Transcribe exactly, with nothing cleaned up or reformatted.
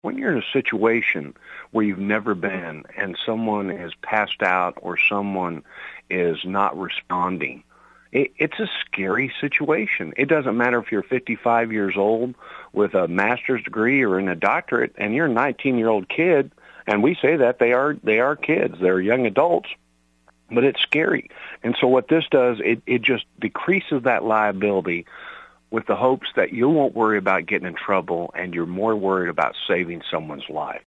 When you're in a situation where you've never been and someone is passed out or someone is not responding, it, it's a scary situation. It doesn't matter if you're fifty-five years old with a master's degree or in a doctorate and you're a nineteen-year-old kid, and we say that they are they are kids, they're young adults, but it's scary. And so what this does, it, it just decreases that liability with the hopes that you won't worry about getting in trouble and you're more worried about saving someone's life.